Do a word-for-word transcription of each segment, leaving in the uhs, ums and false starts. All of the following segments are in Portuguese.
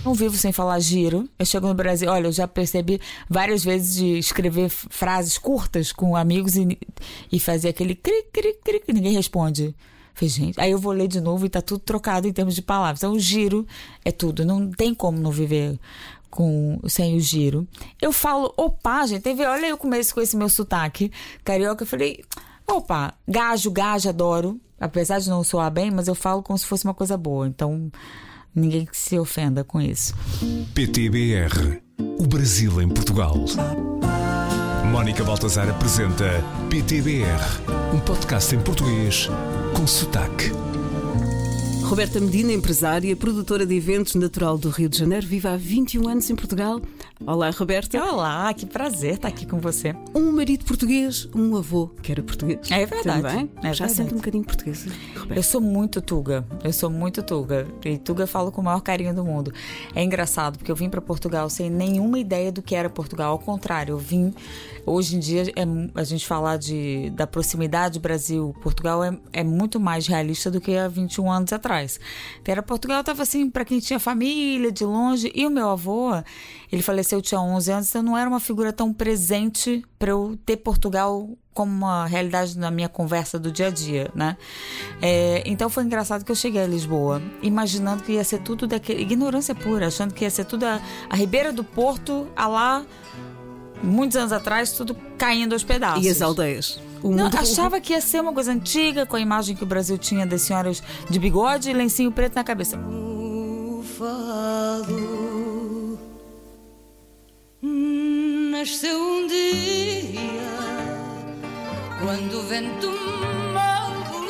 Não vivo sem falar giro. Eu chego no Brasil, olha, eu já percebi várias vezes de escrever frases curtas com amigos e, e fazer aquele cri, cri, cri, que ninguém responde. Falei, gente, aí eu vou ler de novo e tá tudo trocado em termos de palavras. Então o giro é tudo, não tem como não viver com, sem o giro. Eu falo, opa, gente, teve, olha eu começo com esse meu sotaque carioca, eu falei, opa, gajo, gajo, adoro. Apesar de não soar bem, mas eu falo como se fosse uma coisa boa. Então, ninguém que se ofenda com isso. P T B R, o Brasil em Portugal. Mónica Baltazar apresenta P T B R, um podcast em português com sotaque. Roberta Medina, empresária, produtora de eventos, natural do Rio de Janeiro, vive há vinte e um anos em Portugal. Olá, Roberta. Olá, que prazer estar aqui com você. Um marido português, um avô que era português. É verdade. Também. É Já verdade. sente um bocadinho portuguesa, Roberta? Eu sou muito tuga, eu sou muito tuga. E tuga eu falo com o maior carinho do mundo. É engraçado, porque eu vim para Portugal sem nenhuma ideia do que era Portugal. Ao contrário, eu vim... Hoje em dia, é, a gente falar de, da proximidade Brasil-Portugal é, é muito mais realista do que há vinte e um anos atrás. Então, era Portugal estava assim, para quem tinha família, de longe. E o meu avô, ele faleceu, tinha onze anos, então não era uma figura tão presente para eu ter Portugal como uma realidade na minha conversa do dia a dia, né? É, então foi engraçado que eu cheguei a Lisboa, imaginando que ia ser tudo daquele... Ignorância pura, achando que ia ser tudo a, a Ribeira do Porto, a lá... Muitos anos atrás, tudo caindo aos pedaços. E as aldeias? O Não, mundo... achava que ia ser uma coisa antiga, com a imagem que o Brasil tinha das senhoras de bigode e lencinho preto na cabeça. O fado nasceu um dia quando o vento mal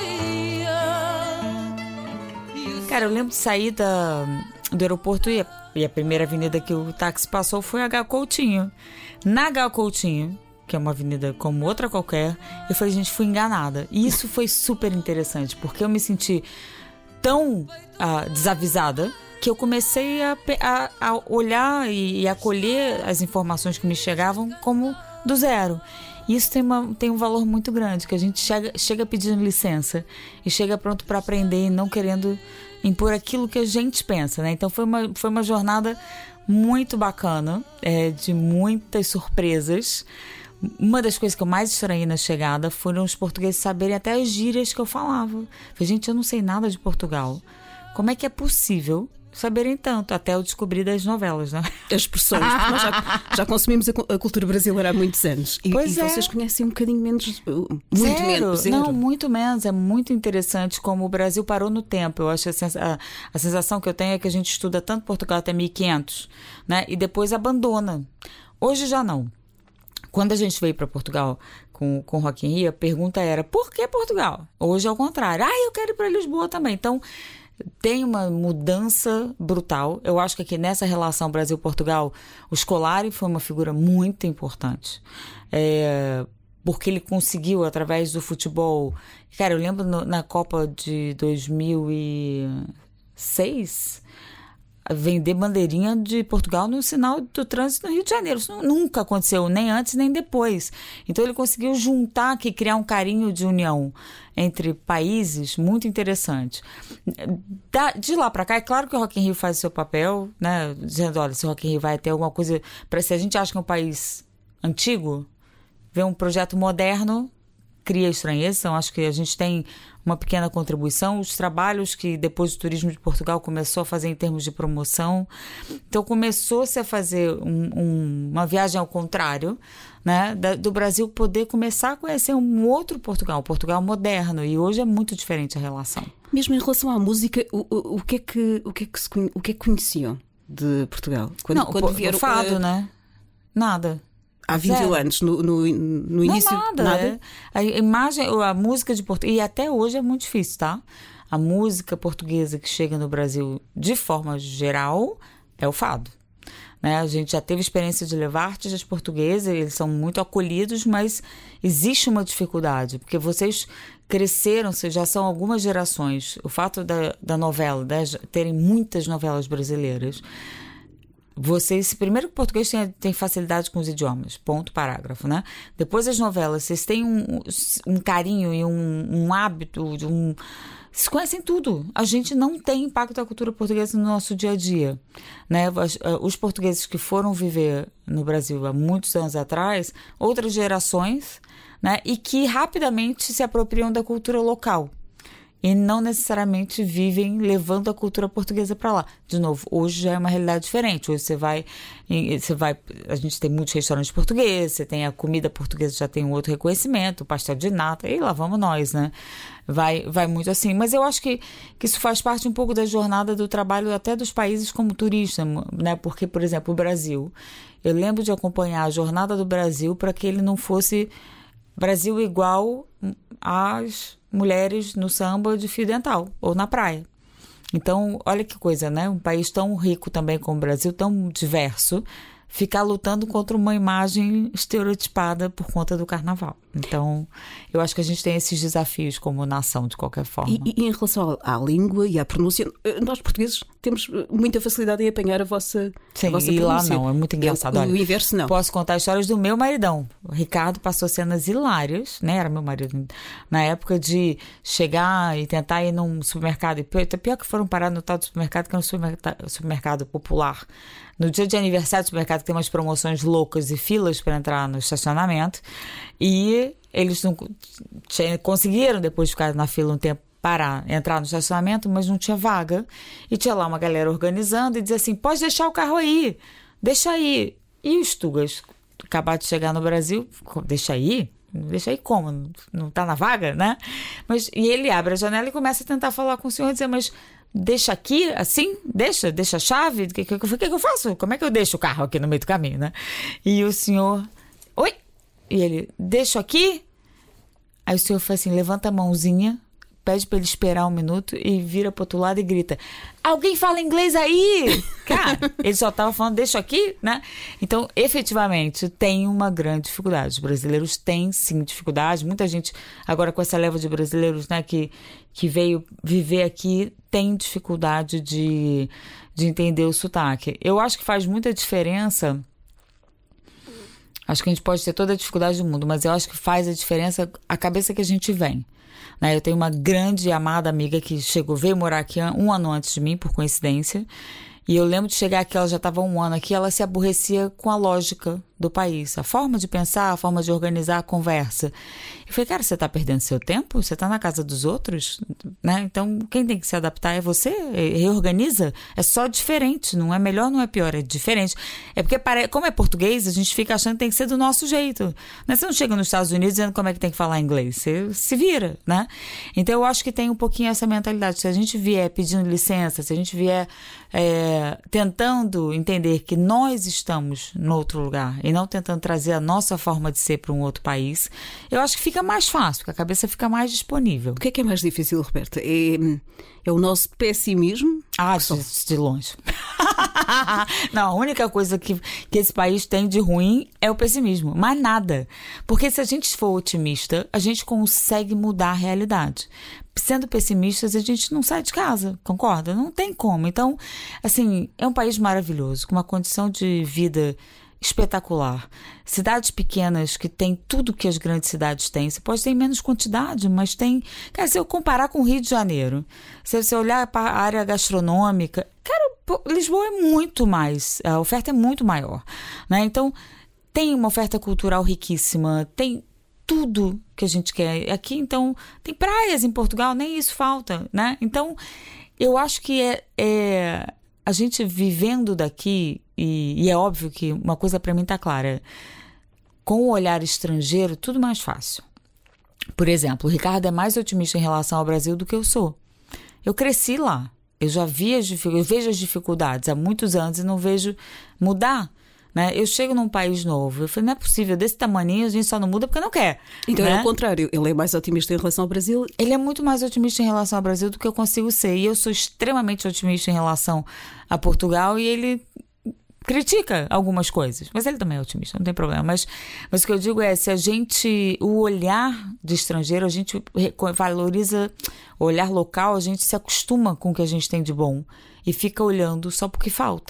bolia. Cara, eu lembro de sair da, do aeroporto e a, e a primeira avenida que o táxi passou foi a H. Coutinho. Na H. Coutinho, que é uma avenida como outra qualquer, eu falei, gente, fui enganada. E isso foi super interessante, porque eu me senti tão ah, desavisada que eu comecei a, a, a olhar e, e acolher as informações que me chegavam como do zero. E isso tem, uma, tem um valor muito grande, que a gente chega, chega pedindo licença e chega pronto para aprender e não querendo impor aquilo que a gente pensa, né? Então foi uma, foi uma jornada muito bacana, é, de muitas surpresas. Uma das coisas que eu mais estranhei na chegada foram os portugueses saberem até as gírias que eu falava. Falei, gente, eu não sei nada de Portugal. Como é que é possível saberem tanto? Até eu descobri das novelas, né? As expressões. Nós já, já consumimos a, a cultura brasileira há muitos anos. E, Pois e é. vocês conhecem um bocadinho menos. Muito Zero. menos. Zero. Não, muito menos. É muito interessante como o Brasil parou no tempo. Eu acho a, sens- a, a sensação que eu tenho é que a gente estuda tanto Portugal até mil e quinhentos, né? E depois abandona. Hoje já não. Quando a gente veio para Portugal com, com o Rock in Rio, a pergunta era, por que Portugal? Hoje é o contrário. Ah, eu quero ir para Lisboa também. Então, tem uma mudança brutal. Eu acho que aqui nessa relação Brasil-Portugal, o Scolari foi uma figura muito importante. É, porque ele conseguiu, através do futebol... Cara, eu lembro no, na Copa de dois mil e seis... vender bandeirinha de Portugal no sinal do trânsito no Rio de Janeiro. Isso nunca aconteceu, nem antes nem depois. Então ele conseguiu juntar aqui, criar um carinho de união entre países muito interessante. Da, de lá para cá, é claro que o Rock in Rio faz o seu papel, né? Dizendo, olha, se o Rock in Rio vai ter alguma coisa... Pra, se a gente acha que é um país antigo, vê um projeto moderno, cria estranheza. Então acho que a gente tem uma pequena contribuição, os trabalhos que depois o Turismo de Portugal começou a fazer em termos de promoção. Então começou-se a fazer um, um, uma viagem ao contrário, né, da, do Brasil poder começar a conhecer um outro Portugal, um Portugal moderno, e hoje é muito diferente a relação. Mesmo em relação à música, o, o, o, que, é que, o, que, é que se, conhe- o que é que conheciam de Portugal? Quando, Não, quando o, vieram, o fado, eh, né? Nada. Há vinte Zero. anos, no, no, no início. Não, nada. É. A imagem, a música de Portugal, e até hoje é muito difícil, tá? A música portuguesa que chega no Brasil, de forma geral, é o fado. Né? A gente já teve experiência de levar artistas portugueses, eles são muito acolhidos, mas existe uma dificuldade, porque vocês cresceram, já são algumas gerações. O fato da, da novela, né, terem muitas novelas brasileiras, vocês, primeiro que o português tem, tem facilidade com os idiomas, ponto, parágrafo, né? Depois as novelas, vocês têm um, um carinho e um, um hábito, um, vocês conhecem tudo. A gente não tem impacto da cultura portuguesa no nosso dia a dia, né? Os, os portugueses que foram viver no Brasil há muitos anos atrás, outras gerações, né? E que rapidamente se apropriam da cultura local. E não necessariamente vivem levando a cultura portuguesa para lá. De novo, hoje já é uma realidade diferente. Hoje você vai, você vai... A gente tem muitos restaurantes portugueses, você tem a comida portuguesa, já tem um outro reconhecimento, o pastel de nata, e lá vamos nós, né? Vai, vai muito assim. Mas eu acho que, que isso faz parte um pouco da jornada do trabalho até dos países como turista, né? Porque, por exemplo, o Brasil. Eu lembro de acompanhar a jornada do Brasil para que ele não fosse Brasil igual às mulheres no samba de fio dental ou na praia. Então, olha que coisa, né? Um país tão rico também como o Brasil, tão diverso, ficar lutando contra uma imagem estereotipada por conta do carnaval. Então, eu acho que a gente tem esses desafios como nação, de qualquer forma. E, e em relação à língua e à pronúncia, nós portugueses temos muita facilidade em apanhar a vossa, Sim, a vossa e pronúncia. Lá não, é muito engraçado. O, Olha, o inverso não. Posso contar histórias do meu maridão. O Ricardo passou cenas hilárias, né? Era meu marido. Na época de chegar e tentar ir num supermercado. E pior, pior que foram parar no tal do supermercado, que é um supermercado, supermercado popular. No dia de aniversário do supermercado, tem umas promoções loucas e filas para entrar no estacionamento. E eles não conseguiram, depois de ficar na fila um tempo, parar, entrar no estacionamento, mas não tinha vaga. E tinha lá uma galera organizando e dizia assim, pode deixar o carro aí, deixa aí. E os tugas acabaram de chegar no Brasil, deixa aí? Deixa aí como? Não tá na vaga, né? Mas, e ele abre a janela e começa a tentar falar com o senhor e dizer, mas deixa aqui, assim? Deixa? Deixa a chave? O que, que, que, que eu faço? Como é que eu deixo o carro aqui no meio do caminho, né? E o senhor, oi? E ele, deixo aqui? Aí o senhor faz assim, levanta a mãozinha, pede pra ele esperar um minuto e vira pro outro lado e grita, alguém fala inglês aí? Cara, ele só tava falando, deixa aqui, né? Então, efetivamente, tem uma grande dificuldade. Os brasileiros têm, sim, dificuldade. Muita gente, agora com essa leva de brasileiros, né, que, que veio viver aqui, tem dificuldade de, de entender o sotaque. Eu acho que faz muita diferença. Acho que a gente pode ter toda a dificuldade do mundo, mas eu acho que faz a diferença a cabeça que a gente vem. Né? Eu tenho uma grande e amada amiga que chegou, veio morar aqui um ano antes de mim, por coincidência. E eu lembro de chegar aqui, ela já estava um ano aqui, ela se aborrecia com a lógica do país, a forma de pensar, a forma de organizar a conversa. Eu falei, cara, você está perdendo seu tempo? Você está na casa dos outros? Né? Então, quem tem que se adaptar é você, reorganiza. É só diferente, não é melhor, não é pior, é diferente. É porque, como é português, a gente fica achando que tem que ser do nosso jeito. Né? Você não chega nos Estados Unidos dizendo como é que tem que falar inglês, você se vira, né? Então, eu acho que tem um pouquinho essa mentalidade. Se a gente vier pedindo licença, se a gente vier é, tentando entender que nós estamos no outro lugar, e não tentando trazer a nossa forma de ser para um outro país, eu acho que fica mais fácil, porque a cabeça fica mais disponível. O que é que é mais difícil, Roberta? É, é o nosso pessimismo? Ah, de, de longe. Não, a única coisa que, que esse país tem de ruim é o pessimismo, mais nada. Porque se a gente for otimista, a gente consegue mudar a realidade. Sendo pessimistas, a gente não sai de casa, concorda? Não tem como. Então, assim, é um país maravilhoso, com uma condição de vida espetacular. Cidades pequenas que tem tudo que as grandes cidades têm. Você pode ter em menos quantidade, mas tem... Cara, se eu comparar com o Rio de Janeiro, se você olhar para a área gastronômica, cara, Lisboa é muito mais... A oferta é muito maior, né? Então, tem uma oferta cultural riquíssima, tem tudo que a gente quer. Aqui, então, tem praias em Portugal, nem isso falta, né? Então, eu acho que é... é a gente vivendo daqui, e, e é óbvio que uma coisa para mim está clara, com o olhar estrangeiro, tudo mais fácil. Por exemplo, o Ricardo é mais otimista em relação ao Brasil do que eu sou. Eu cresci lá, eu já vi as, eu vejo as dificuldades há muitos anos e não vejo mudar. Né? Eu chego num país novo, eu falei, não é possível, desse tamaninho a gente só não muda porque não quer. Então né? é o contrário, ele é mais otimista em relação ao Brasil? Ele é muito mais otimista em relação ao Brasil do que eu consigo ser. E eu sou extremamente otimista em relação a Portugal e ele critica algumas coisas. Mas ele também é otimista, não tem problema. Mas, mas o que eu digo é, se a gente, o olhar de estrangeiro, a gente valoriza o olhar local, a gente se acostuma com o que a gente tem de bom e fica olhando só porque falta.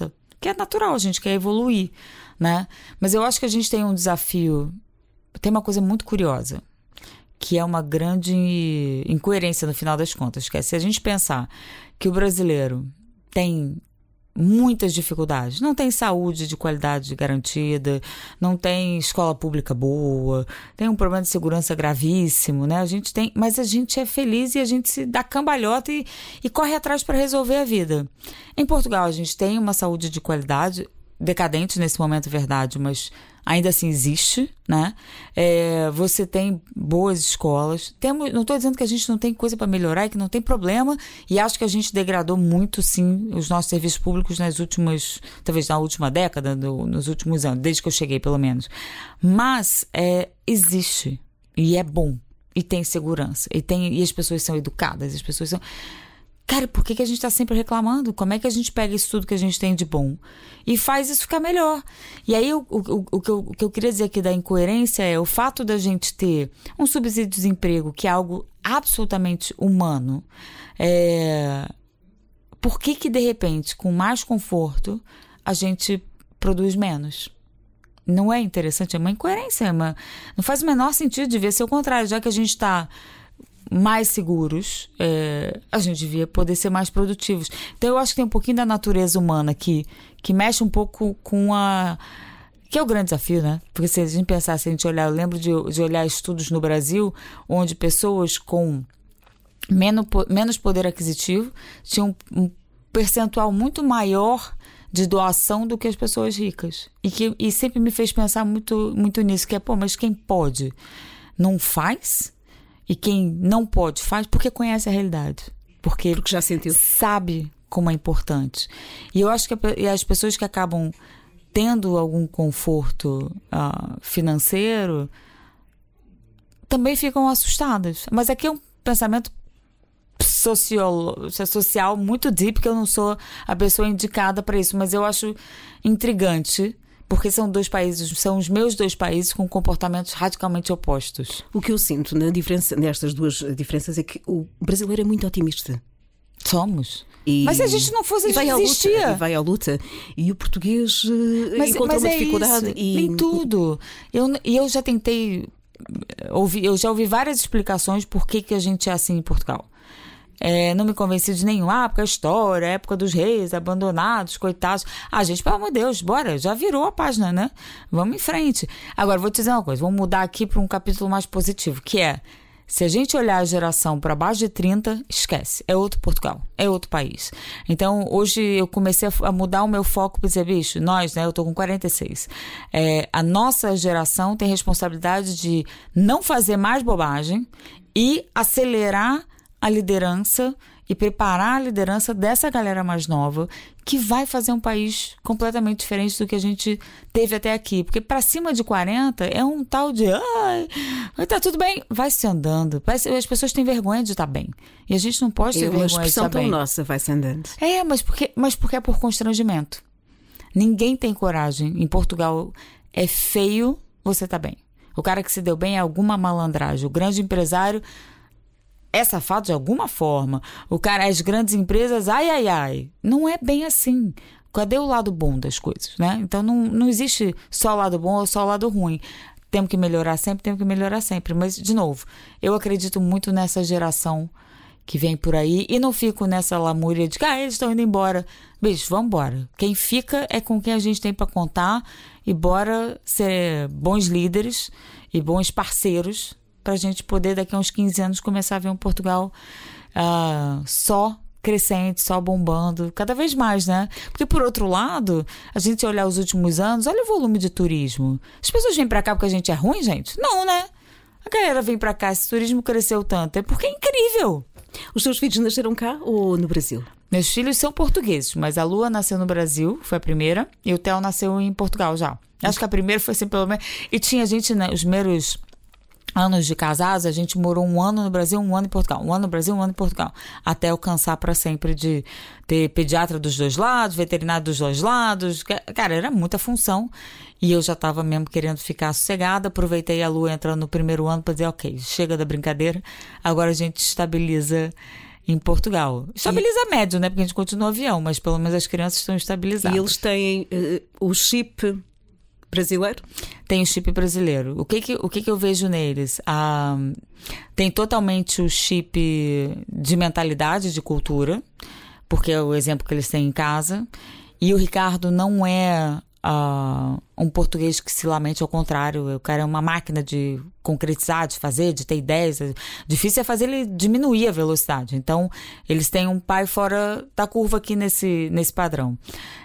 que é natural, a gente quer evoluir, né? Mas eu acho que a gente tem um desafio, tem uma coisa muito curiosa, que é uma grande incoerência no final das contas, que é se a gente pensar que o brasileiro tem muitas dificuldades, não tem saúde de qualidade garantida, não tem escola pública boa, tem um problema de segurança gravíssimo, né? A gente tem, mas a gente é feliz e a gente se dá cambalhota e, e corre atrás para resolver a vida. Em Portugal a gente tem uma saúde de qualidade, decadente nesse momento, verdade, mas ainda assim existe, né? É, você tem boas escolas. Temos, não estou dizendo que a gente não tem coisa para melhorar e que não tem problema, e acho que a gente degradou muito, sim, os nossos serviços públicos nas últimas, talvez na última década, no, nos últimos anos, desde que eu cheguei, pelo menos. Mas é, existe, e é bom, e tem segurança, e, tem, e as pessoas são educadas, as pessoas são... Cara, por que, que a gente está sempre reclamando? Como é que a gente pega isso tudo que a gente tem de bom e faz isso ficar melhor? E aí, o, o, o, que, eu, o que eu queria dizer aqui da incoerência é o fato da gente ter um subsídio de desemprego, que é algo absolutamente humano. É... Por que que, de repente, com mais conforto, a gente produz menos? Não é interessante? É uma incoerência. É uma... Não faz o menor sentido, devia ser o contrário, já que a gente está mais seguros, é, a gente devia poder ser mais produtivos. Então eu acho que tem um pouquinho da natureza humana aqui, que mexe um pouco com a... que é o grande desafio, né? Porque se a gente pensar, se a gente olhar, eu lembro de, de olhar estudos no Brasil, onde pessoas com menos, menos poder aquisitivo tinham um percentual muito maior de doação do que as pessoas ricas. E, que, e sempre me fez pensar muito, muito nisso, que é, pô, mas quem pode não faz? E quem não pode faz porque conhece a realidade. Porque, porque já sentiu. Sabe como é importante. E eu acho que as pessoas que acabam tendo algum conforto uh, financeiro também ficam assustadas. Mas aqui é um pensamento social, social muito deep, que eu não sou a pessoa indicada para isso. Mas eu acho intrigante, porque são dois países, são os meus dois países com comportamentos radicalmente opostos. O que eu sinto na diferença, nestas duas diferenças é que o brasileiro é muito otimista. Somos. E, mas se a gente não fosse, a gente desistia. E vai à luta. E o português mas, encontra mas uma é dificuldade. Isso, e... em tudo. E eu, eu já tentei, ouvi, eu já ouvi várias explicações por que, que a gente é assim em Portugal. É, não me convenci de nenhum. Ah, porque a história, a época dos reis abandonados, coitados. Ah, gente, pelo amor de Deus, bora, já virou a página, né? Vamos em frente. Agora, vou te dizer uma coisa, vamos mudar aqui para um capítulo mais positivo, que é, se a gente olhar a geração para baixo de trinta, esquece, é outro Portugal, é outro país. Então, hoje eu comecei a mudar o meu foco para dizer, bicho, nós, né, eu tô com quarenta e seis, é, a nossa geração tem responsabilidade de não fazer mais bobagem e acelerar a liderança e preparar a liderança dessa galera mais nova, que vai fazer um país completamente diferente do que a gente teve até aqui. Porque para cima de quarenta é um tal de ai, tá tudo bem, vai se andando. As pessoas têm vergonha de estar bem. E a gente não pode ter é vergonha de estar bem. É uma expressão tão nossa, vai se andando. É, mas porque, mas porque é por constrangimento. Ninguém tem coragem. Em Portugal é feio você tá bem. O cara que se deu bem é alguma malandragem. O grande empresário é safado de alguma forma. O cara, as grandes empresas, ai, ai, ai. Não é bem assim. Cadê o lado bom das coisas, né? Então não, não existe só o lado bom ou só o lado ruim. Temos que melhorar sempre, temos que melhorar sempre. Mas, de novo, eu acredito muito nessa geração que vem por aí e não fico nessa lamúria de que ah, eles estão indo embora. Bicho, vamos embora. Quem fica é com quem a gente tem para contar e bora ser bons líderes e bons parceiros para a gente poder, daqui a uns quinze anos, começar a ver um Portugal uh, só crescente, só bombando, cada vez mais, né? Porque, por outro lado, a gente olhar os últimos anos, olha o volume de turismo. As pessoas vêm para cá porque a gente é ruim, gente? Não, né? A galera vem para cá, esse turismo cresceu tanto, é porque é incrível. Os seus filhos nasceram cá ou no Brasil? Meus filhos são portugueses, mas a Lua nasceu no Brasil, foi a primeira, e o Theo nasceu em Portugal já. Acho que a primeira foi assim, pelo menos... E tinha gente, né, os primeiros anos de casados, a gente morou um ano no Brasil, um ano em Portugal. Um ano no Brasil, um ano em Portugal. Até alcançar para sempre de ter pediatra dos dois lados, veterinário dos dois lados. Cara, era muita função. E eu já estava mesmo querendo ficar sossegada. Aproveitei a Lua entrando no primeiro ano para dizer, ok, chega da brincadeira. Agora a gente estabiliza em Portugal. Estabiliza e... médio, né? Porque a gente continua no avião, mas pelo menos as crianças estão estabilizadas. E eles têm uh, o chip brasileiro? Tem o chip brasileiro. O que que, o que, que eu vejo neles? Ah, tem totalmente o chip de mentalidade, de cultura, porque é o exemplo que eles têm em casa. E o Ricardo não é uh, um português que se lamente, ao contrário. O cara é uma máquina de concretizar, de fazer, de ter ideias. Difícil é fazer ele diminuir a velocidade. Então, eles têm um pai fora da curva aqui nesse, nesse padrão.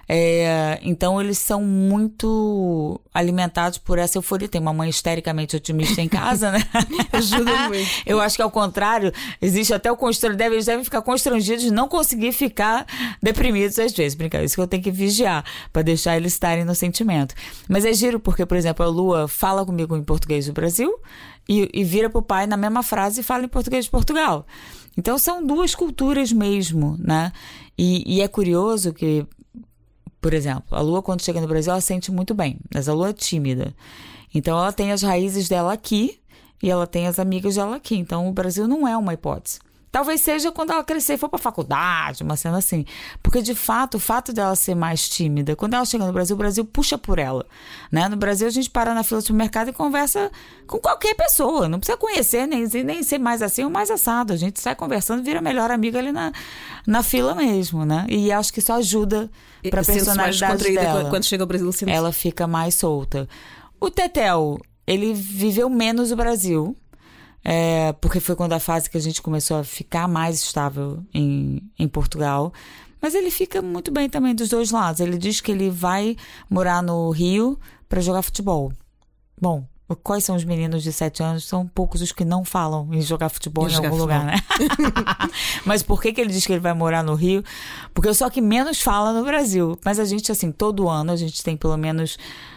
É, então, eles são muito alimentados por essa euforia. Tem uma mãe histericamente otimista em casa, né? Ajuda muito. Eu acho que, ao contrário, existe até o constrangimento. Eles devem ficar constrangidos de não conseguir ficar deprimidos às vezes. Brincar, isso que eu tenho que vigiar, para deixar eles estarem no sentimento. Mas é giro porque, por exemplo, a Lua fala comigo em português do Brasil e, e vira pro pai na mesma frase e fala em português de Portugal. Então são duas culturas mesmo, né? E, e é curioso que, por exemplo, a Lua, quando chega no Brasil, ela sente muito bem, mas a Lua é tímida. Então ela tem as raízes dela aqui e ela tem as amigas dela aqui. Então o Brasil não é uma hipótese. Talvez seja quando ela crescer e for pra faculdade, uma cena assim. Porque, de fato, o fato dela ser mais tímida, quando ela chega no Brasil, o Brasil puxa por ela, né? No Brasil, a gente para na fila do supermercado e conversa com qualquer pessoa. Não precisa conhecer, nem, nem ser mais assim ou mais assado. A gente sai conversando e vira melhor amiga ali na, na fila mesmo, né? E acho que isso ajuda pra personalidade dela. Quando chega ao Brasil, sente-se. Ela fica mais solta. O Tetel, ele viveu menos o Brasil. É, porque foi quando a fase que a gente começou a ficar mais estável em, em Portugal. Mas ele fica muito bem também dos dois lados. Ele diz que ele vai morar no Rio para jogar futebol. Bom, quais são os meninos de sete anos? São poucos os que não falam em jogar futebol em algum lugar, né? Mas por que que ele diz que ele vai morar no Rio? Porque eu sou a que menos fala no Brasil. Mas a gente, assim, todo ano a gente tem pelo menos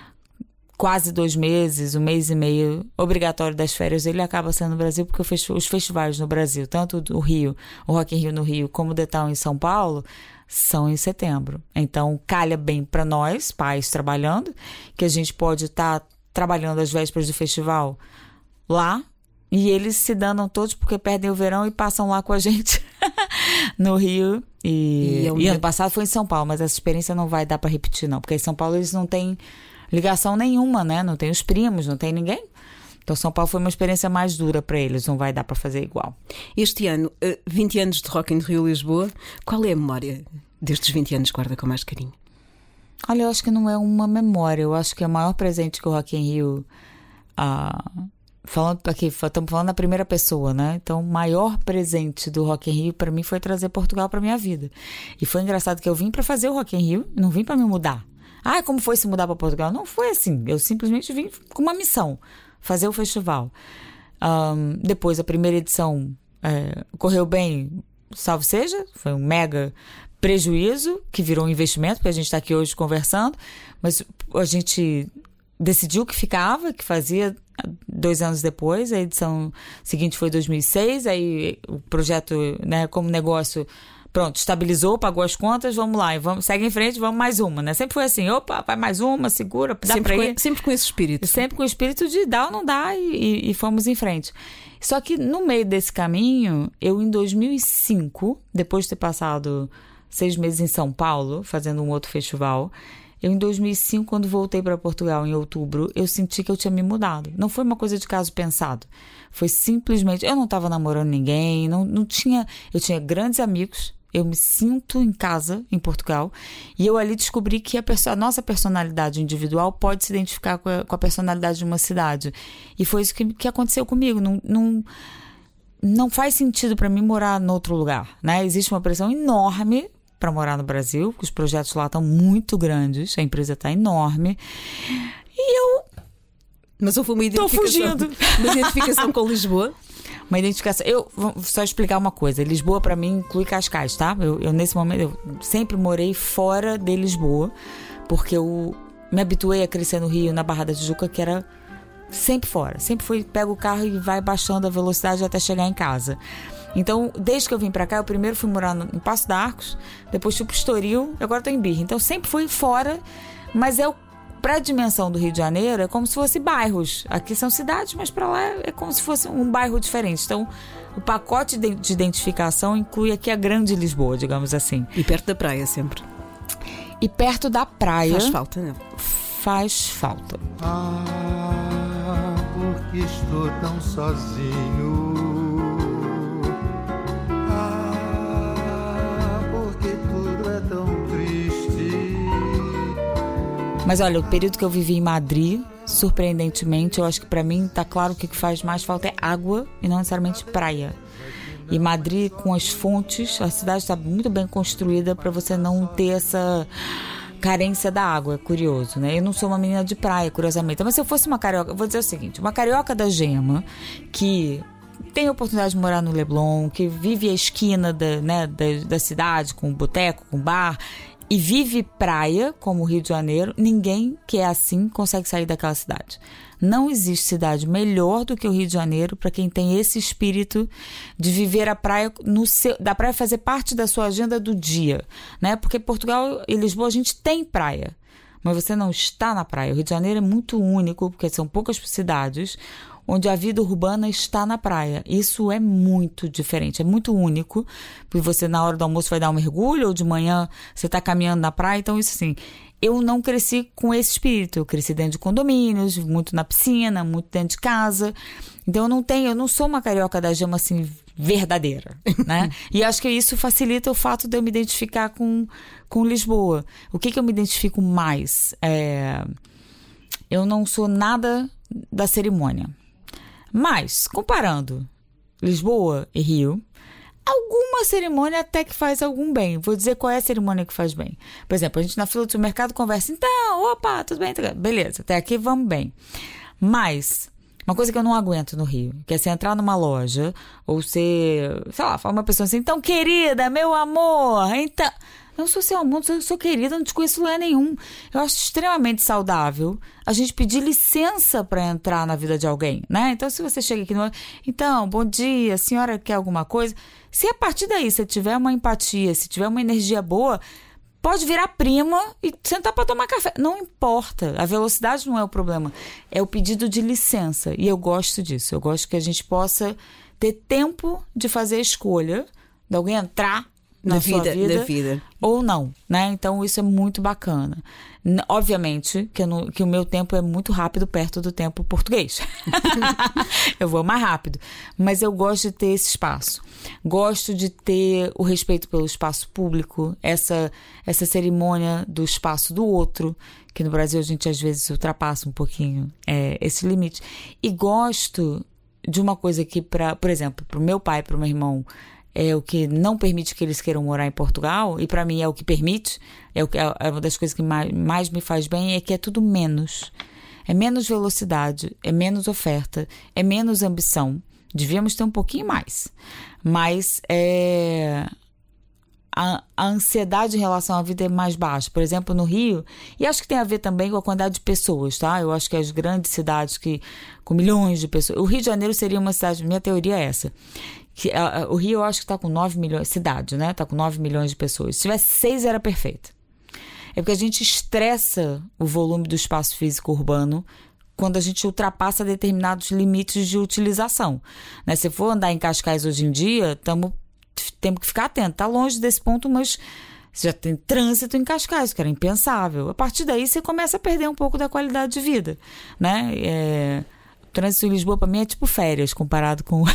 quase dois meses, um mês e meio obrigatório das férias. Ele acaba sendo no Brasil porque os festivais no Brasil, tanto o Rio, o Rock in Rio no Rio, como o The Town em São Paulo, são em setembro. Então calha bem para nós, pais trabalhando, que a gente pode estar tá trabalhando às vésperas do festival lá, e eles se danam todos porque perdem o verão e passam lá com a gente no Rio. E, e, é um... e ano passado foi em São Paulo, mas essa experiência não vai dar para repetir não, porque em São Paulo eles não têm ligação nenhuma, né? Não tem os primos, não tem ninguém. Então São Paulo foi uma experiência mais dura para eles, não vai dar para fazer igual. Este ano, vinte anos de Rock in Rio Lisboa, qual é a memória destes vinte anos que guarda com mais carinho? Olha, eu acho que não é uma memória, eu acho que é o maior presente que o Rock in Rio, ah, falando aqui, estamos falando na primeira pessoa, né? Então o maior presente do Rock in Rio para mim foi trazer Portugal para minha vida. E foi engraçado que eu vim para fazer o Rock in Rio, não vim para me mudar. Ah, como foi se mudar para Portugal? Não foi assim. Eu simplesmente vim com uma missão. Fazer o festival. Um, depois, a primeira edição é, correu bem, salve seja. Foi um mega prejuízo, que virou um investimento, porque a gente está aqui hoje conversando. Mas a gente decidiu que ficava, que fazia dois anos depois. A edição seguinte foi dois mil e seis. Aí o projeto, né, como negócio... Pronto, estabilizou, pagou as contas, vamos lá, e vamos, segue em frente, vamos mais uma, né? Sempre foi assim, opa, vai mais uma, segura, dá sempre pra ir. Com, sempre com esse espírito. Sempre com o espírito de dá ou não dá, e, e, e fomos em frente. Só que no meio desse caminho, eu em dois mil e cinco, depois de ter passado seis meses em São Paulo, fazendo um outro festival, eu em dois mil e cinco, quando voltei para Portugal em outubro, eu senti que eu tinha me mudado. Não foi uma coisa de caso pensado. Foi simplesmente, eu não estava namorando ninguém, não, não tinha, eu tinha grandes amigos. Eu me sinto em casa, em Portugal, e eu ali descobri que a, perso- a nossa personalidade individual pode se identificar com a, com a personalidade de uma cidade. E foi isso que, que aconteceu comigo. Não, não, não faz sentido para mim morar em outro lugar, né? Existe uma pressão enorme para morar no Brasil, porque os projetos lá estão muito grandes, a empresa está enorme. E eu... Mas houve uma identificação, uma identificação com Lisboa? Uma identificação. Eu vou só explicar uma coisa. Lisboa, pra mim, inclui Cascais, tá? Eu, eu nesse momento, eu sempre morei fora de Lisboa, porque eu me habituei a crescer no Rio, na Barra da Tijuca, que era sempre fora. Sempre fui, pego o carro e vai baixando a velocidade até chegar em casa. Então, desde que eu vim pra cá, eu primeiro fui morar no, em Passo de Arcos, depois fui pro Estoril, e agora tô em Birra. Então, sempre fui fora, mas é o Para a dimensão do Rio de Janeiro, é como se fosse bairros. Aqui são cidades, mas para lá é como se fosse um bairro diferente. Então, o pacote de identificação inclui aqui a grande Lisboa, digamos assim. E perto da praia sempre. E perto da praia. Faz falta, não? Faz falta. Ah, porque estou tão sozinho. Ah, porque tudo é tão triste. Mas olha, o período que eu vivi em Madrid, surpreendentemente, eu acho que pra mim tá claro que o que faz mais falta é água e não necessariamente praia. E Madrid, com as fontes, a cidade está muito bem construída para você não ter essa carência da água. É curioso, né? Eu não sou uma menina de praia, curiosamente. Mas se eu fosse uma carioca, eu vou dizer o seguinte: uma carioca da Gema, que tem a oportunidade de morar no Leblon, que vive a esquina da, né, da, da cidade, com boteco, com bar, e vive praia, como o Rio de Janeiro, ninguém que é assim consegue sair daquela cidade. Não existe cidade melhor do que o Rio de Janeiro para quem tem esse espírito de viver a praia, no seu, da praia fazer parte da sua agenda do dia, né? Porque Portugal e Lisboa a gente tem praia, mas você não está na praia. O Rio de Janeiro é muito único, porque são poucas cidades onde a vida urbana está na praia. Isso é muito diferente, é muito único, porque você na hora do almoço vai dar um mergulho, ou de manhã você está caminhando na praia. Então isso assim, eu não cresci com esse espírito. Eu cresci dentro de condomínios, muito na piscina, muito dentro de casa. Então eu não tenho, eu não sou uma carioca da Gema assim verdadeira, né? E acho que isso facilita o fato de eu me identificar com, com Lisboa. O que que eu me identifico mais? É, eu não sou nada da cerimônia. Mas, comparando Lisboa e Rio, alguma cerimônia até que faz algum bem. Vou dizer qual é a cerimônia que faz bem. Por exemplo, a gente na fila do supermercado conversa. Então, opa, tudo bem? Beleza, até aqui vamos bem. Mas, uma coisa que eu não aguento no Rio, que é você entrar numa loja, ou você, sei lá, fala uma pessoa assim, então, querida, meu amor, então... Eu não sou seu amor, eu sou, sou querida, não te conheço lugar nenhum. Eu acho extremamente saudável a gente pedir licença para entrar na vida de alguém, né? Então, se você chega aqui no... Então, bom dia, a senhora quer alguma coisa? Se a partir daí você tiver uma empatia, se tiver uma energia boa, pode virar prima e sentar para tomar café. Não importa, a velocidade não é o problema. É o pedido de licença. E eu gosto disso. Eu gosto que a gente possa ter tempo de fazer a escolha de alguém entrar na sua vida, vida, da vida ou não, né? Então isso é muito bacana. N- obviamente que, eu não, que o meu tempo é muito rápido perto do tempo português. Eu vou mais rápido, mas eu gosto de ter esse espaço. Gosto de ter o respeito pelo espaço público, essa, essa cerimônia do espaço do outro, que no Brasil a gente às vezes ultrapassa um pouquinho é, esse limite. E gosto de uma coisa que, pra, por exemplo, para o meu pai e para o meu irmão, é o que não permite que eles queiram morar em Portugal, e para mim é o que permite, é, o que, é uma das coisas que mais, mais me faz bem, é que é tudo menos. É menos velocidade, é menos oferta, é menos ambição. Devíamos ter um pouquinho mais. Mas é, a, a ansiedade em relação à vida é mais baixa. Por exemplo, no Rio, e acho que tem a ver também com a quantidade de pessoas, tá? Eu acho que as grandes cidades que, com milhões de pessoas... O Rio de Janeiro seria uma cidade, minha teoria é essa, que a, a, o Rio eu acho que está com nove milhões, cidade, né? Está com nove milhões de pessoas. Se tivesse seis era perfeito. É porque a gente estressa o volume do espaço físico urbano quando a gente ultrapassa determinados limites de utilização, né? Se for andar em Cascais hoje em dia, tamo, temos que ficar atento. Está longe desse ponto, mas você já tem trânsito em Cascais, que era impensável. A partir daí você começa a perder um pouco da qualidade de vida, né? É... O trânsito em Lisboa, para mim, é tipo férias, comparado com...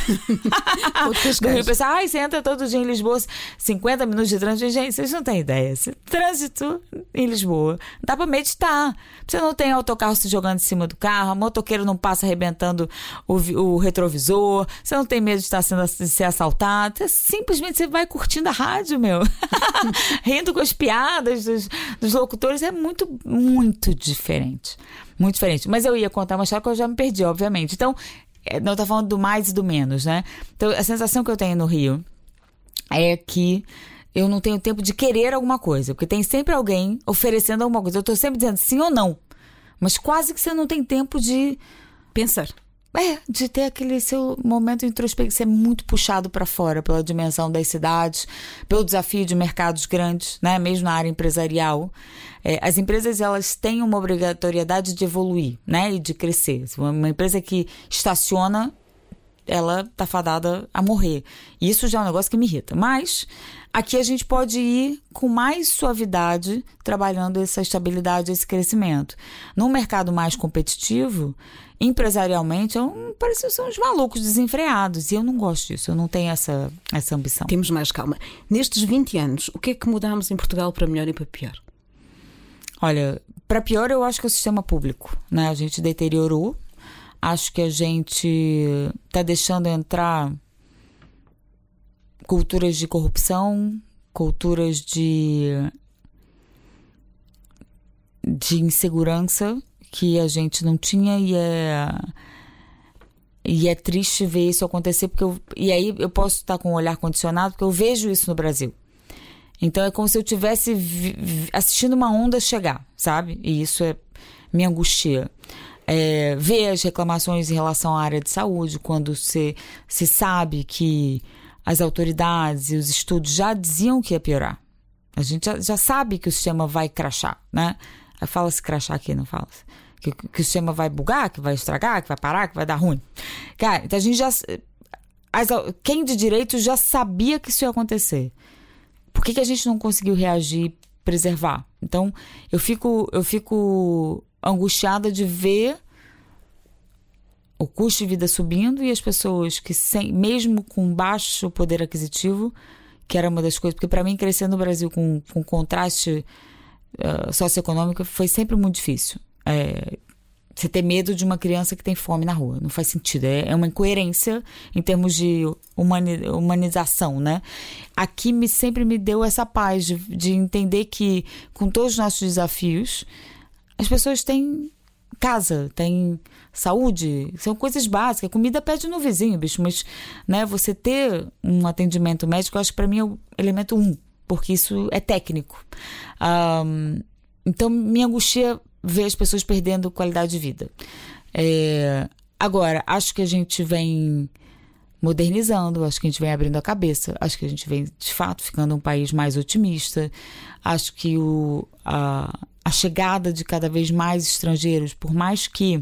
do Rio. Pensar, ai, você entra todo dia em Lisboa, cinquenta minutos de trânsito. Gente, vocês não têm ideia. Trânsito em Lisboa, dá para meditar. Você não tem autocarro se jogando em cima do carro, motoqueiro não passa arrebentando o, o retrovisor, você não tem medo de estar sendo de ser assaltado. Você, simplesmente você vai curtindo a rádio, meu. Rindo com as piadas dos, dos locutores. É muito, muito diferente. Muito diferente. Mas eu ia contar uma história que eu já me perdi, obviamente. Então, não estou falando do mais e do menos, né? Então, a sensação que eu tenho no Rio é que eu não tenho tempo de querer alguma coisa. Porque tem sempre alguém oferecendo alguma coisa. Eu estou sempre dizendo sim ou não. Mas quase que você não tem tempo de... Pensar. É, de ter aquele seu momento introspectivo, ser muito puxado para fora pela dimensão das cidades, pelo desafio de mercados grandes, né? Mesmo na área empresarial. É, as empresas, elas têm uma obrigatoriedade de evoluir, né? E de crescer. Uma empresa que estaciona, ela tá fadada a morrer. E isso já é um negócio que me irrita. Mas aqui a gente pode ir com mais suavidade, trabalhando essa estabilidade, esse crescimento. Num mercado mais competitivo, empresarialmente, eu, parece que são os malucos desenfreados. E eu não gosto disso, eu não tenho essa, essa ambição. Temos mais calma. Nestes vinte anos, o que é que mudámos em Portugal para melhor e para pior? Olha, para pior eu acho que é o sistema público, né? A gente deteriorou. Acho que a gente está deixando entrar culturas de corrupção, culturas de, de insegurança que a gente não tinha, e é, e é triste ver isso acontecer, porque eu, e aí eu posso estar com um olhar condicionado, porque eu vejo isso no Brasil. Então é como se eu estivesse assistindo uma onda chegar, sabe? E isso é, me angustia. É, ver as reclamações em relação à área de saúde, quando se, se sabe que as autoridades e os estudos já diziam que ia piorar. A gente já, já sabe que o sistema vai crashar, né? Fala-se crashar aqui, não fala-se. Que, que o sistema vai bugar, que vai estragar, que vai parar, que vai dar ruim. Cara, então a gente já... As, quem de direito já sabia que isso ia acontecer. Por que, que a gente não conseguiu reagir e preservar? Então, eu fico... Eu fico angustiada de ver o custo de vida subindo e as pessoas que, sem, mesmo com baixo poder aquisitivo, que era uma das coisas, porque para mim crescer no Brasil com, com contraste uh, socioeconômico foi sempre muito difícil. É, você ter medo de uma criança que tem fome na rua, não faz sentido, é, é uma incoerência em termos de humani, humanização, né? Aqui me, sempre me deu essa paz de, de entender que, com todos os nossos desafios, as pessoas têm casa, têm saúde, são coisas básicas. Comida pede no vizinho, bicho, mas, né, você ter um atendimento médico, eu acho que para mim é o elemento um, porque isso é técnico. Um, então, me angustia ver as pessoas perdendo qualidade de vida. É, agora, acho que a gente vem modernizando, acho que a gente vem abrindo a cabeça, acho que a gente vem, de fato, ficando um país mais otimista. Acho que o... A, a chegada de cada vez mais estrangeiros, por mais que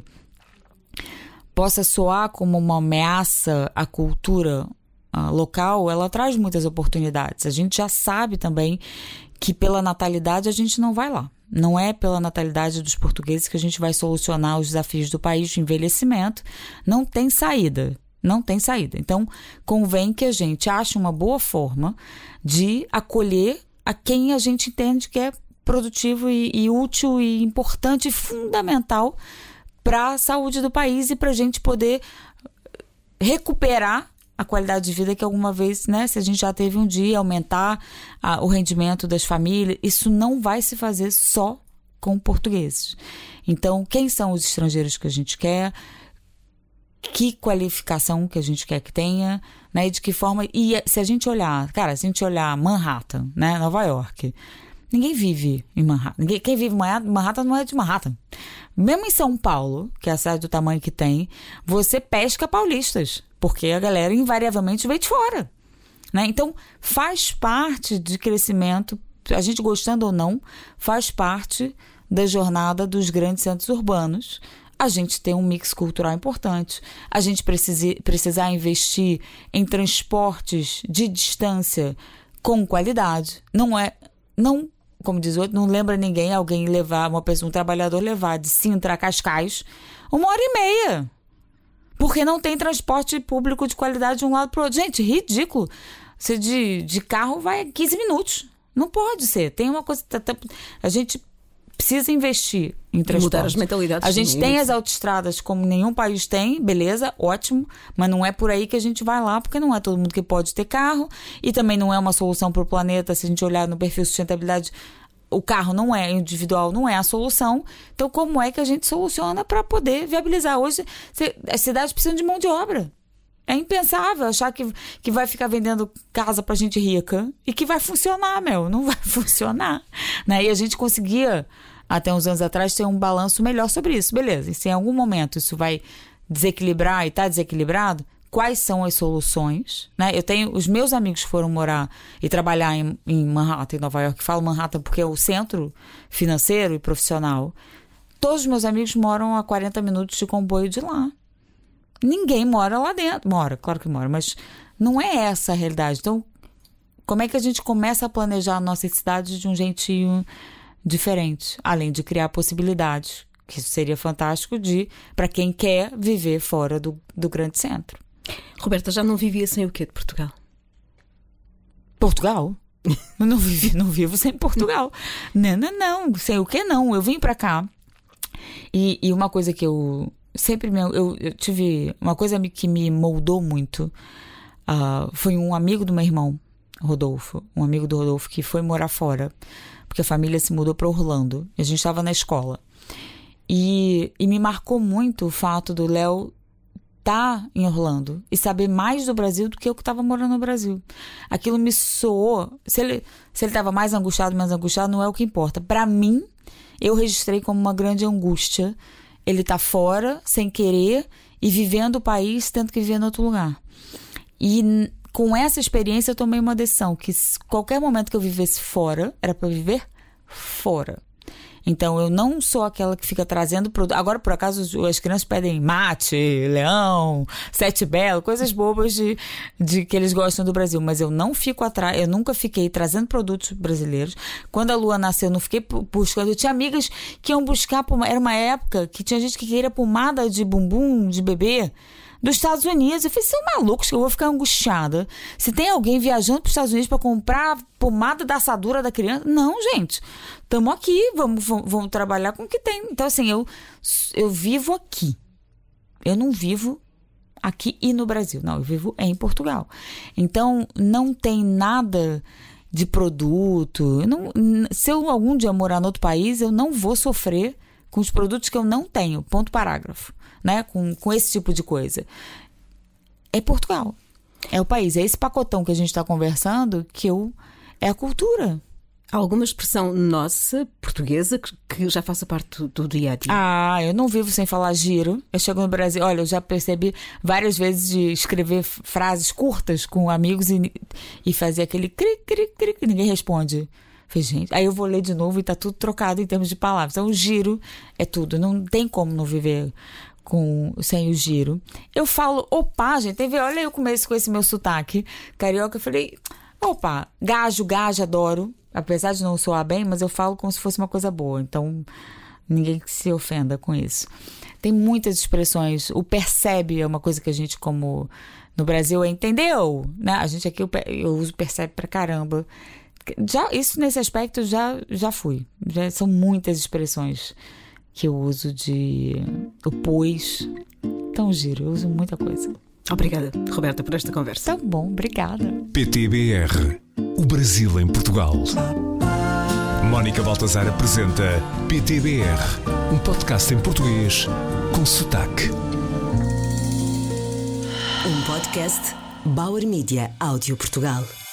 possa soar como uma ameaça à cultura uh, local, ela traz muitas oportunidades. A gente já sabe também que pela natalidade a gente não vai lá. Não é pela natalidade dos portugueses que a gente vai solucionar os desafios do país de envelhecimento. Não tem saída. Não tem saída. Então, convém que a gente ache uma boa forma de acolher a quem a gente entende que é produtivo e, e útil e importante e fundamental para a saúde do país e para a gente poder recuperar a qualidade de vida que alguma vez, né, se a gente já teve um dia, aumentar a, o rendimento das famílias. Isso não vai se fazer só com portugueses. Então, quem são os estrangeiros que a gente quer? Que qualificação que a gente quer que tenha, né? E de que forma... E se a gente olhar, cara, se a gente olhar Manhattan, né, Nova York... Ninguém vive em Manhattan. Ninguém, quem vive em Manhattan não é de Manhattan. Mesmo em São Paulo, que é a cidade do tamanho que tem, você pesca paulistas, porque a galera invariavelmente veio de fora, né? Então, faz parte de crescimento, a gente gostando ou não, faz parte da jornada dos grandes centros urbanos. A gente tem um mix cultural importante. A gente precisa, precisar investir em transportes de distância com qualidade. Não é... Não, como diz o outro, não lembra ninguém alguém levar, uma pessoa, um trabalhador levar de Sintra a Cascais uma hora e meia. Porque não tem transporte público de qualidade de um lado para o outro. Gente, ridículo. Você de, de carro vai quinze minutos. Não pode ser. Tem uma coisa... A gente precisa investir em transporte. Mudar as mentalidades. A gente tem as autoestradas como nenhum país tem, beleza, ótimo, mas não é por aí que a gente vai lá, porque não é todo mundo que pode ter carro e também não é uma solução para o planeta. Se a gente olhar no perfil de sustentabilidade, o carro não é individual, não é a solução. Então, como é que a gente soluciona para poder viabilizar? Hoje, as cidades precisam de mão de obra. É impensável achar que, que vai ficar vendendo casa pra gente rica e que vai funcionar, meu. Não vai funcionar, né? E a gente conseguia, até uns anos atrás, ter um balanço melhor sobre isso. Beleza, e se em algum momento isso vai desequilibrar e está desequilibrado, quais são as soluções, né? Eu tenho, os meus amigos que foram morar e trabalhar em, em Manhattan, em Nova York, falo Manhattan porque é o centro financeiro e profissional. Todos os meus amigos moram a quarenta minutos de comboio de lá. Ninguém mora lá dentro. Mora, claro que mora, mas não é essa a realidade. Então, como é que a gente começa a planejar a nossa cidade de um jeitinho diferente? Além de criar possibilidades, que isso seria fantástico de para quem quer viver fora do, do grande centro. Roberta, já não vivia sem o quê de Portugal? Portugal? Eu não, vivi, não vivo sem Portugal. Não, não, não. Sem o quê não. Eu vim pra cá. E, e uma coisa que eu sempre me, eu, eu tive uma coisa que me moldou muito uh, foi um amigo do meu irmão, Rodolfo, um amigo do Rodolfo que foi morar fora porque a família se mudou para Orlando e a gente estava na escola e, e me marcou muito o fato do Léo estar em Orlando e saber mais do Brasil do que eu que estava morando no Brasil. Aquilo me soou, se ele se ele estava mais angustiado, menos angustiado, não é o que importa. Para mim, eu registrei como uma grande angústia ele tá fora, sem querer, e vivendo o país, tendo que viver em outro lugar. E com essa experiência eu tomei uma decisão, que qualquer momento que eu vivesse fora, era para viver fora. Então eu não sou aquela que fica trazendo produto. Agora, por acaso, as crianças pedem mate, leão, sete belo, coisas bobas de, de que eles gostam do Brasil. Mas eu não fico atrás, eu nunca fiquei trazendo produtos brasileiros. Quando a Lua nasceu, eu não fiquei buscando. Eu tinha amigas que iam buscar, era uma época que tinha gente que queria pomada de bumbum de bebê dos Estados Unidos. Eu falei, são malucos que eu vou ficar angustiada. Se tem alguém viajando para os Estados Unidos para comprar pomada da assadura da criança, não, gente. Estamos aqui, vamos, vamos, vamos trabalhar com o que tem. Então, assim, eu, eu vivo aqui. Eu não vivo aqui e no Brasil. Não, eu vivo em Portugal. Então, não tem nada de produto. Eu não, se eu algum dia morar em outro país, eu não vou sofrer com os produtos que eu não tenho. Ponto parágrafo. Né? Com, com esse tipo de coisa. É Portugal. É o país. É esse pacotão que a gente está conversando que eu, é a cultura. Há alguma expressão nossa, portuguesa, que, que já faça parte do, do dia a dia? Ah, eu não vivo sem falar giro. Eu chego no Brasil, olha, eu já percebi várias vezes de escrever frases curtas com amigos e, e fazer aquele cri, cri, cri, que ninguém responde. Falei, gente, aí eu vou ler de novo e tá tudo trocado em termos de palavras. Então o giro é tudo. Não tem como não viver com, sem o giro. Eu falo, opa, gente, teve, olha eu começo com esse meu sotaque carioca, eu falei, opa, gajo, gajo, adoro, apesar de não soar bem, mas eu falo como se fosse uma coisa boa, então ninguém se ofenda com isso. Tem muitas expressões, o percebe é uma coisa que a gente, como no Brasil, é entendeu, né? A gente aqui, eu, eu uso percebe pra caramba. Já, isso nesse aspecto já, já fui, já são muitas expressões que eu uso de o pois. Tão giro, eu uso muita coisa. Obrigada, Roberta, por esta conversa. Tá bom, obrigada. P T B R, o Brasil em Portugal. Mónica Baltazar apresenta P T B R, um podcast em português com sotaque. Um podcast Bauer Media Áudio Portugal.